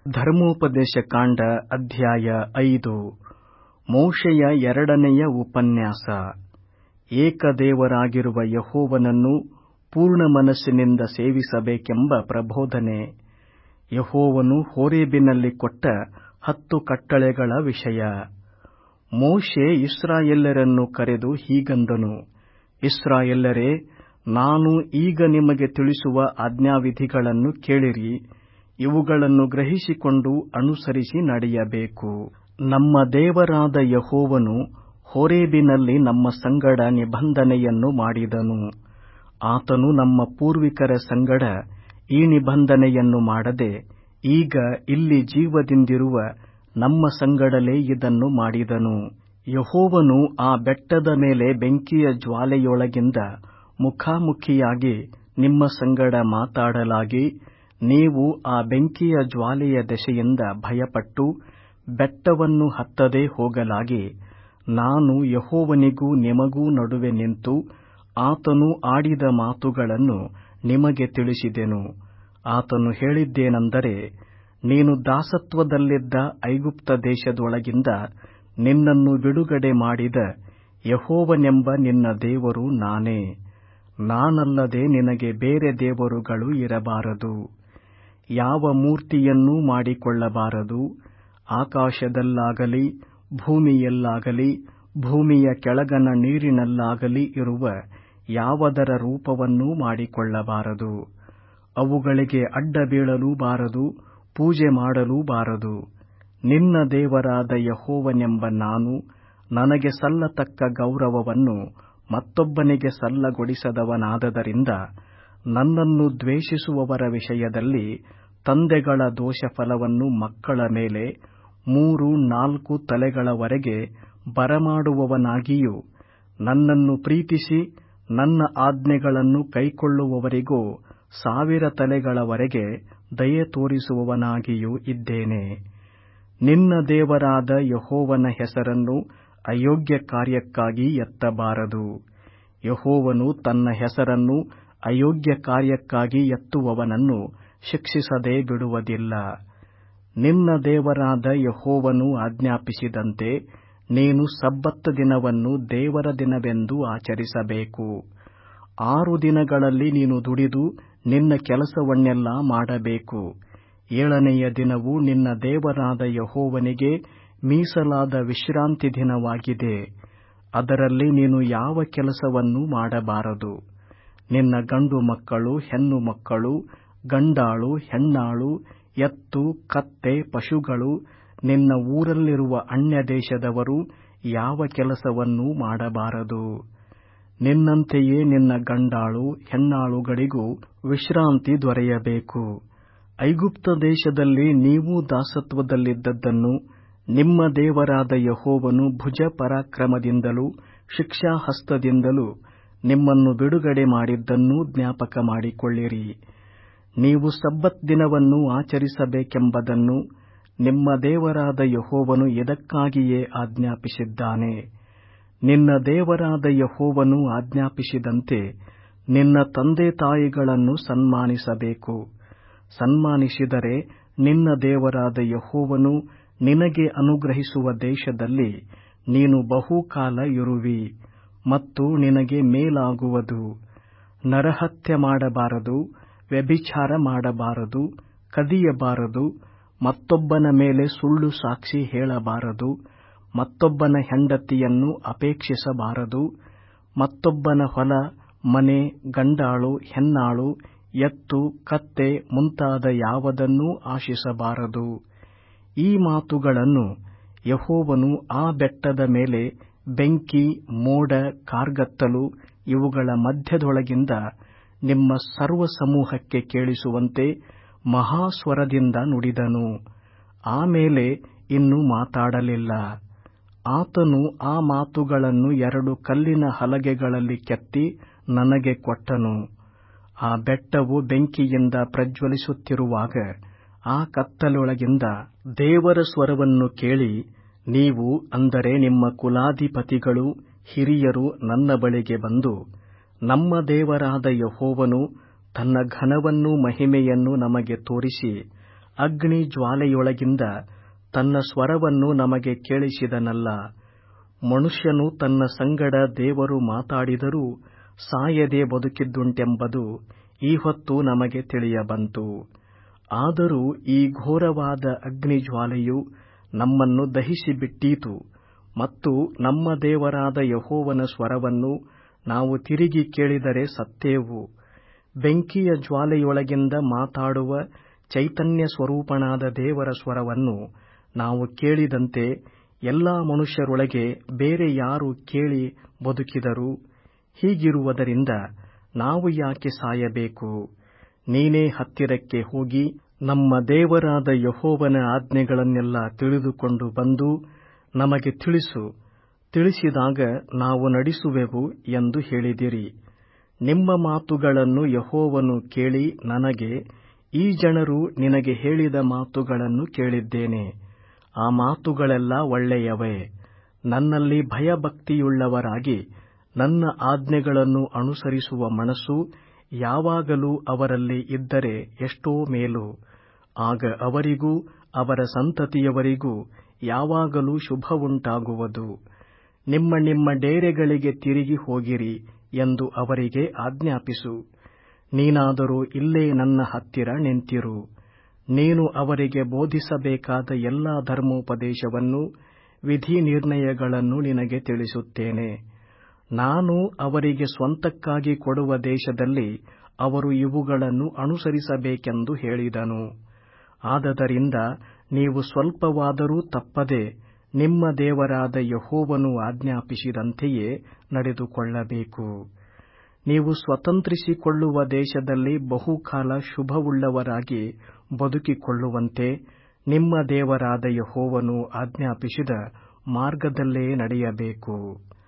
ಧರ್ಮೋಪದೇಶ ಕಾಂಡ ಅಧ್ಯಾಯ 5. ಮೋಶೆಯ ಎರಡನೆಯ ಉಪನ್ಯಾಸ. ಏಕದೇವರಾಗಿರುವ ಯೆಹೋವನನ್ನು ಪೂರ್ಣ ಮನಸ್ಸಿನಿಂದ ಸೇವಿಸಬೇಕೆಂಬ ಪ್ರಬೋಧನೆ. ಯೆಹೋವನು ಹೋರೇಬಿನಲ್ಲಿ ಕೊಟ್ಟ 10 ಕಟ್ಟಳೆಗಳ ವಿಷಯ. ಮೋಶೆ ಇಸ್ರಾಯೇಲ್ಯರನ್ನು ಕರೆದು ಹೀಗಂದನು, ಇಸ್ರಾಯೇಲ್ಯರೇ, ನಾನು ಈಗ ನಿಮಗೆ ತಿಳಿಸುವ ಆಜ್ಞಾವಿಧಿಗಳನ್ನು ಕೇಳಿರಿ. ಇವುಗಳನ್ನು ಗ್ರಹಿಸಿಕೊಂಡು ಅನುಸರಿಸಿ ನಡೆಯಬೇಕು. ನಮ್ಮ ದೇವರಾದ ಯೆಹೋವನು ಹೋರೇಬಿನಲ್ಲಿ ನಮ್ಮ ಸಂಗಡ ನಿಬಂಧನೆಯನ್ನು ಮಾಡಿದನು. ಆತನು ನಮ್ಮ ಪೂರ್ವಿಕರ ಸಂಗಡ ಈ ನಿಬಂಧನೆಯನ್ನು ಮಾಡದೆ, ಈಗ ಇಲ್ಲಿ ಜೀವದಿಂದಿರುವ ನಮ್ಮ ಸಂಗಡಲೇ ಇದನ್ನು ಮಾಡಿದನು. ಯೆಹೋವನು ಆ ಬೆಟ್ಟದ ಮೇಲೆ ಬೆಂಕಿಯ ಜ್ವಾಲೆಯೊಳಗಿಂದ ಮುಖಾಮುಖಿಯಾಗಿ ನಿಮ್ಮ ಸಂಗಡ ಮಾತಾಡಲಾಗಿ, ನೀವು ಆ ಬೆಂಕಿಯ ಜ್ವಾಲೆಯ ದೆಸೆಯಿಂದ ಭಯಪಟ್ಟು ಬೆಟ್ಟವನ್ನು ಹತ್ತದೇ ಹೋಗಲಾಗಿ, ನಾನು ಯೆಹೋವನಿಗೂ ನಿಮಗೂ ನಡುವೆ ನಿಂತು ಆತನು ಆಡಿದ ಮಾತುಗಳನ್ನು ನಿಮಗೆ ತಿಳಿಸಿದೆನು. ಆತನು ಹೇಳಿದ್ದೇನೆಂದರೆ, ನೀನು ದಾಸತ್ವದಲ್ಲಿದ್ದ ಐಗುಪ್ತ ದೇಶದೊಳಗಿಂದ ನಿನ್ನನ್ನು ಬಿಡುಗಡೆ ಮಾಡಿದ ಯೆಹೋವನೆಂಬ ನಿನ್ನ ದೇವರು ನಾನೇ. ನಾನಲ್ಲದೆ ನಿನಗೆ ಬೇರೆ ದೇವರುಗಳು ಇರಬಾರದು. ಯಾವ ಮೂರ್ತಿಯನ್ನೂ ಮಾಡಿಕೊಳ್ಳಬಾರದು. ಆಕಾಶದಲ್ಲಾಗಲಿ ಭೂಮಿಯಲ್ಲಾಗಲಿ ಭೂಮಿಯ ಕೆಳಗಣ ನೀರಿನಲ್ಲಾಗಲಿ ಇರುವ ಯಾವುದರ ರೂಪವನ್ನೂ ಮಾಡಿಕೊಳ್ಳಬಾರದು. ಅವುಗಳಿಗೆ ಅಡ್ಡ ಬೀಳಲೂ ಬಾರದು, ಪೂಜೆ ಮಾಡಲೂ ಬಾರದು. ನಿನ್ನ ದೇವರಾದ ಯೆಹೋವನೆಂಬ ನಾನು ನನಗೆ ಸಲ್ಲತಕ್ಕ ಗೌರವವನ್ನು ಮತ್ತೊಬ್ಬನಿಗೆ ಸಲ್ಲಗೊಡಿಸದವನಾದದರಿಂದ, ನನ್ನನ್ನು ದ್ವೇಷಿಸುವವರ ವಿಷಯದಲ್ಲಿ ತಂದೆಗಳ ದೋಷಫಲವನ್ನು ಮಕ್ಕಳ ಮೇಲೆ 3-4 ತಲೆಗಳವರೆಗೆ ಬರಮಾಡುವವನಾಗಿಯೂ, ನನ್ನನ್ನು ಪ್ರೀತಿಸಿ ನನ್ನ ಆಜ್ಞೆಗಳನ್ನು ಕೈಕೊಳ್ಳುವವರಿಗೂ 1000 ತಲೆಗಳವರೆಗೆ ದಯೆ ತೋರಿಸುವವನಾಗಿಯೂ ಇದ್ದೇನೆ. ನಿನ್ನ ದೇವರಾದ ಯೆಹೋವನ ಹೆಸರನ್ನು ಅಯೋಗ್ಯ ಕಾರ್ಯಕ್ಕಾಗಿ ಎತ್ತಬಾರದು. ಯೆಹೋವನು ತನ್ನ ಹೆಸರನ್ನು ಅಯೋಗ್ಯ ಕಾರ್ಯಕ್ಕಾಗಿ ಎತ್ತುವವನನ್ನು ಶಿಕ್ಷಿಸದೆ ಬಿಡುವುದಿಲ್ಲ. ನಿನ್ನ ದೇವರಾದ ಯೆಹೋವನು ಆಜ್ಞಾಪಿಸಿದಂತೆ ನೀನು ಸಬ್ಬತ್ ದಿನವನ್ನು ದೇವರ ದಿನವೆಂದು ಆಚರಿಸಬೇಕು. 6 ದಿನಗಳಲ್ಲಿ ನೀನು ದುಡಿದು ನಿನ್ನ ಕೆಲಸವನ್ನೆಲ್ಲಾ ಮಾಡಬೇಕು. 7ನೆಯ ದಿನವು ನಿನ್ನ ದೇವರಾದ ಯೆಹೋವನಿಗೆ ಮೀಸಲಾದ ವಿಶ್ರಾಂತಿ ದಿನವಾಗಿದೆ. ಅದರಲ್ಲಿ ನೀನು ಯಾವ ಕೆಲಸವನ್ನೂ ಮಾಡಬಾರದು. ನಿನ್ನ ಗಂಡು ಮಕ್ಕಳು, ಹೆಣ್ಣು ಮಕ್ಕಳು, ಗಂಡಾಳು, ಹೆಣ್ಣಾಳು, ಎತ್ತು, ಕತ್ತೆ, ಪಶುಗಳು, ನಿನ್ನ ಊರಲ್ಲಿರುವ ಅನ್ಯದೇಶದವರು ಯಾವ ಕೆಲಸವನ್ನೂ ಮಾಡಬಾರದು. ನಿನ್ನಂತೆಯೇ ನಿನ್ನ ಗಂಡಾಳು, ಹೆಣ್ಣಾಳುಗಳಿಗೂ ವಿಶ್ರಾಂತಿ ದೊರೆಯಬೇಕು. ಐಗುಪ್ತ ದೇಶದಲ್ಲಿ ನೀವು ದಾಸತ್ವದಲ್ಲಿದ್ದದ್ದನ್ನು ನಿಮ್ಮ ದೇವರಾದ ಯೆಹೋವನು ಭುಜ ಪರಾಕ್ರಮದಿಂದಲೂ ಶಿಕ್ಷಾಹಸ್ತದಿಂದಲೂ ನಿಮ್ಮನ್ನು ಬಿಡುಗಡೆ ಮಾಡಿದ್ದನ್ನೂ ಜ್ಞಾಪಕ ಮಾಡಿಕೊಳ್ಳಿರಿ. ನೀವು ಸಬ್ಬತ್ ದಿನವನ್ನು ಆಚರಿಸಬೇಕೆಂಬುದನ್ನು ನಿಮ್ಮ ದೇವರಾದ ಯೆಹೋವನು ಇದಕ್ಕಾಗಿಯೇ ಆಜ್ಞಾಪಿಸಿದ್ದಾನೆ. ನಿನ್ನ ದೇವರಾದ ಯೆಹೋವನು ಆಜ್ಞಾಪಿಸಿದಂತೆ ನಿನ್ನ ತಂದೆ ತಾಯಿಗಳನ್ನು ಸನ್ಮಾನಿಸಬೇಕು. ಸನ್ಮಾನಿಸಿದರೆ ನಿನ್ನ ದೇವರಾದ ಯೆಹೋವನು ನಿನಗೆ ಅನುಗ್ರಹಿಸುವ ದೇಶದಲ್ಲಿ ನೀನು ಬಹುಕಾಲ ಇರುವಿ ಮತ್ತು ನಿನಗೆ ಮೇಲಾಗುವುದು. ನರಹತ್ಯೆ ಮಾಡಬಾರದು, ವ್ಯಭಿಚಾರ ಮಾಡಬಾರದು, ಕದಿಯಬಾರದು, ಮತ್ತೊಬ್ಬನ ಮೇಲೆ ಸುಳ್ಳು ಸಾಕ್ಷಿ ಹೇಳಬಾರದು, ಮತ್ತೊಬ್ಬನ ಹೆಂಡತಿಯನ್ನು ಅಪೇಕ್ಷಿಸಬಾರದು, ಮತ್ತೊಬ್ಬನ ಹೊಲ, ಮನೆ, ಗಂಡಾಳು, ಹೆಣ್ಣಾಳು, ಎತ್ತು, ಕತ್ತೆ ಮುಂತಾದ ಯಾವುದನ್ನೂ ಆಶಿಸಬಾರದು. ಈ ಮಾತುಗಳನ್ನು ಯೆಹೋವನು ಆ ಬೆಟ್ಟದ ಮೇಲೆ ಬೆಂಕಿ, ಮೋಡ, ಕಾರ್ಗತ್ತಲು ಇವುಗಳ ಮಧ್ಯದೊಳಗಿಂದ ನಿಮ್ಮ ಸರ್ವಸಮೂಹಕ್ಕೆ ಕೇಳಿಸುವಂತೆ ಮಹಾಸ್ವರದಿಂದ ನುಡಿದನು. ಆಮೇಲೆ ಇನ್ನು ಮಾತಾಡಲಿಲ್ಲ. ಆತನು ಆ ಮಾತುಗಳನ್ನು 2 ಕಲ್ಲಿನ ಹಲಗೆಗಳಲ್ಲಿ ಕೆತ್ತಿ ನನಗೆ ಕೊಟ್ಟನು. ಆ ಬೆಟ್ಟವು ಬೆಂಕಿಯಿಂದ ಪ್ರಜ್ವಲಿಸುತ್ತಿರುವಾಗ ಆ ಕತ್ತಲೊಳಗಿಂದ ದೇವರ ಸ್ವರವನ್ನು ಕೇಳಿ, ನೀವು, ಅಂದರೆ ನಿಮ್ಮ ಕುಲಾಧಿಪತಿಗಳು, ಹಿರಿಯರು ನನ್ನ ಬಳಿಗೆ ಬಂದು, ನಮ್ಮ ದೇವರಾದ ಯೆಹೋವನು ತನ್ನ ಘನವನ್ನೂ ಮಹಿಮೆಯನ್ನೂ ನಮಗೆ ತೋರಿಸಿ ಅಗ್ನಿ ಜ್ವಾಲೆಯೊಳಗಿಂದ ತನ್ನ ಸ್ವರವನ್ನು ನಮಗೆ ಕೇಳಿಸಿದನಲ್ಲ. ಮನುಷ್ಯನು ತನ್ನ ಸಂಗಡ ದೇವರು ಮಾತಾಡಿದರೂ ಸಾಯದೆ ಬದುಕಿದ್ದುಂಟೆಂಬುದು ಈ ಹೊತ್ತು ನಮಗೆ ತಿಳಿಯಬಂತು. ಆದರೂ ಈ ಘೋರವಾದ ಅಗ್ನಿಜ್ವಾಲೆಯು ನಮ್ಮನ್ನು ದಹಿಸಿಬಿಟ್ಟೀತು ಮತ್ತು ನಮ್ಮ ದೇವರಾದ ಯೆಹೋವನ ಸ್ವರವನ್ನು ನಾವು ತಿರುಗಿ ಕೇಳಿದರೆ ಸತ್ತೇವು. ಬೆಂಕಿಯ ಜ್ವಾಲೆಯೊಳಗಿಂದ ಮಾತಾಡುವ ಚೈತನ್ಯ ಸ್ವರೂಪನಾದ ದೇವರ ಸ್ವರವನ್ನು ನಾವು ಕೇಳಿದಂತೆ ಎಲ್ಲಾ ಮನುಷ್ಯರೊಳಗೆ ಬೇರೆ ಯಾರು ಕೇಳಿ ಬದುಕಿದರು? ಹೀಗಿರುವುದರಿಂದ ನಾವು ಯಾಕೆ ಸಾಯಬೇಕು? ನೀನೇ ಹತ್ತಿರಕ್ಕೆ ಹೋಗಿ ನಮ್ಮ ದೇವರಾದ ಯೆಹೋವನ ಆಜ್ಞೆಗಳನ್ನೆಲ್ಲ ತಿಳಿದುಕೊಂಡು ಬಂದು ನಮಗೆ ತಿಳಿಸು, ತಿಳಿಸಿದಾಗ ನಾವು ನಡೆಸುವೆವು ಎಂದು ಹೇಳಿದಿರಿ. ನಿಮ್ಮ ಮಾತುಗಳನ್ನು ಯೆಹೋವನು ಕೇಳಿ ನನಗೆ, ಈ ಜನರು ನಿನಗೆ ಹೇಳಿದ ಮಾತುಗಳನ್ನು ಕೇಳಿದ್ದೇನೆ. ಆ ಮಾತುಗಳೆಲ್ಲ ಒಳ್ಳೆಯವೇ. ನನ್ನಲ್ಲಿ ಭಯಭಕ್ತಿಯುಳ್ಳವರಾಗಿ ನನ್ನ ಆಜ್ಞೆಗಳನ್ನು ಅನುಸರಿಸುವ ಮನಸ್ಸು ಯಾವಾಗಲೂ ಅವರಲ್ಲಿ ಇದ್ದರೆ ಎಷ್ಟೋ ಮೇಲು. ಆಗ ಅವರಿಗೂ ಅವರ ಸಂತತಿಯವರಿಗೂ ಯಾವಾಗಲೂ ಶುಭವುಂಟಾಗುವುದು. ನಿಮ್ಮ ನಿಮ್ಮ ಡೇರೆಗಳಿಗೆ ತಿರುಗಿ ಹೋಗಿರಿ ಎಂದು ಅವರಿಗೆ ಆಜ್ಞಾಪಿಸು. ನೀನಾದರೂ ಇಲ್ಲೇ ನನ್ನ ಹತ್ತಿರ ನಿಂತಿರು. ನೀನು ಅವರಿಗೆ ಬೋಧಿಸಬೇಕಾದ ಎಲ್ಲಾ ಧರ್ಮೋಪದೇಶವನ್ನು, ವಿಧಿನಿರ್ಣಯಗಳನ್ನು ನಿನಗೆ ತಿಳಿಸುತ್ತೇನೆ. ನಾನು ಅವರಿಗೆ ಸ್ವಂತಕ್ಕಾಗಿ ಕೊಡುವ ದೇಶದಲ್ಲಿ ಅವರು ಇವುಗಳನ್ನು ಅನುಸರಿಸಬೇಕೆಂದು ಹೇಳಿದನು. ಆದದರಿಂದ ನೀವು ಸ್ವಲ್ಪವಾದರೂ ತಪ್ಪದೆ ನಿಮ್ಮ ದೇವರಾದ ಯೆಹೋವನು ಆಜ್ಞಾಪಿಸಿದಂತೆಯೇ ನಡೆದುಕೊಳ್ಳಬೇಕು. ನೀವು ಸ್ವತಂತ್ರಿಸಿಕೊಳ್ಳುವ ದೇಶದಲ್ಲಿ ಬಹುಕಾಲ ಶುಭವುಳ್ಳವರಾಗಿ ಬದುಕಿಕೊಳ್ಳುವಂತೆ ನಿಮ್ಮ ದೇವರಾದ ಯೆಹೋವನು ಆಜ್ಞಾಪಿಸಿದ ಮಾರ್ಗದಲ್ಲೇ ನಡೆಯಬೇಕು.